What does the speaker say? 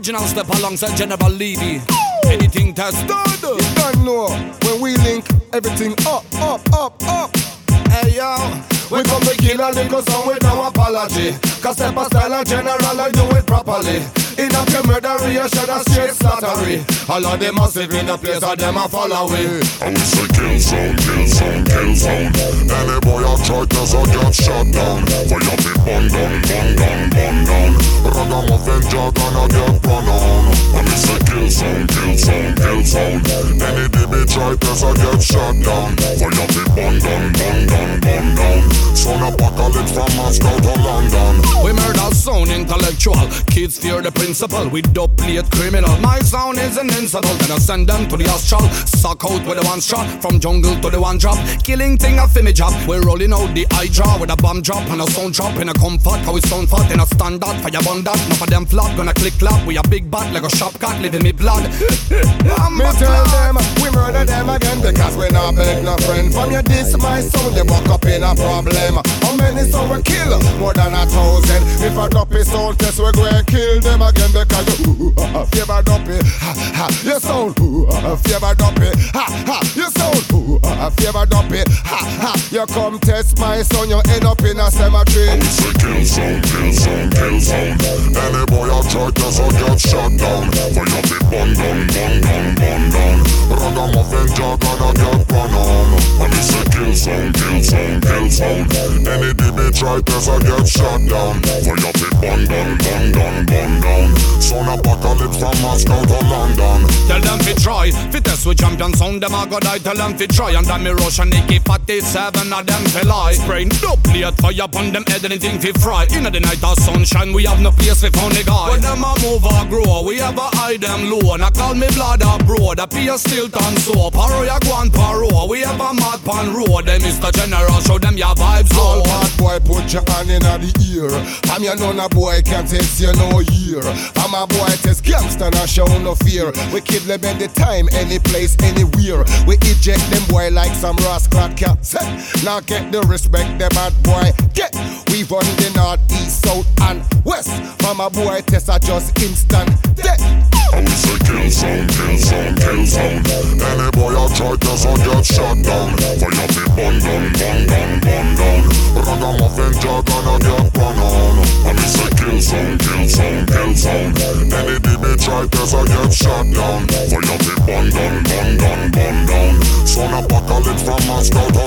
original step alongside General Levy. Anything tested? You don't know. When we link, everything up, up, up, up. Hey yo, we come to kill a little song with no apology. Cause step a style and general and do it properly. In a murderation and straight slattery. All of them massive in the place and them a follow we. And we say kill zone, kill zone, kill zone. Any boy a try test or get shot down. For you be bun down, bun down, bun down. Ragamuffin jog and a get run on. And we say kill zone, kill zone, kill zone. Any DB try test or get shot down. For you be bun down, bun down, bun down. Son apocalypse from Moscow to London. We murder sound intellectual. Kids fear the principal. We dub plate criminal. My sound is an incidental. Then I send them to the astral. Suck out with the one shot. From jungle to the one drop. Killing thing a fimmy job. We're rolling out the eye draw with a bomb drop and a sound drop in a comfort. How we sound fat in a standard. Fire bun that. Enough of them flop. Gonna click clap. We a big bat like a shop cat. Living me blood. Me tell them we murder them again because we not beg no friend. From your diss my sound you buck up in a problem. How many sound we kill? More than 1,000. If I drop it sound test we go and kill them again because you favor drop it. Ha ha. You sound favor drop it. Ha ha. You sound favor drop it. Ha ha. You come test my sound you end up in a cemetery. And we say kill zone, kill zone, kill zone. Any boy a try test or get shot down. For you be bun down, bun down, bun down. Ragamuffin jog and a get run on. And we say kill zone, kill zone, kill zone. Any DB try test or get shot down. For you be bun down, bun down, bun down. Son apocalypse from Moscow to London. Tell them fi try, fi test with champion sound. Them a go die, tell them fi try. And then me rush and Nicky 47 of them fi lie. Spraying dope plate fire upon them head, anything fi fry. Inna the night of sunshine, we have no place fi found the guy. When them a move or grow, we ever hide them low. And I call me blood or bro, the peer still turn so. Paro ya go on paro, we ever mad pan road. Them Mr. General, show them your vibes low. All bad boy put your hand in the ear. I'm your nonna boy can't test you no year. I'm a boy test gangster not show no fear. We kill them any time, any place, anywhere. We eject them boy like some rascal cats. Now get the respect the bad boy get. We run the north, east, south and west. From a boy test are just instant death. And we say kill zone, kill zone, kill zone. Any boy a try test or get shot down. For you be bun down, bun down, bun down. Ragamuffin jog and a get run on. And we say kill zone, kill zone, kill zone. Any DB try test or get shot down. For you be bun down, bun down, bun down. Son apocalypse from Moscow to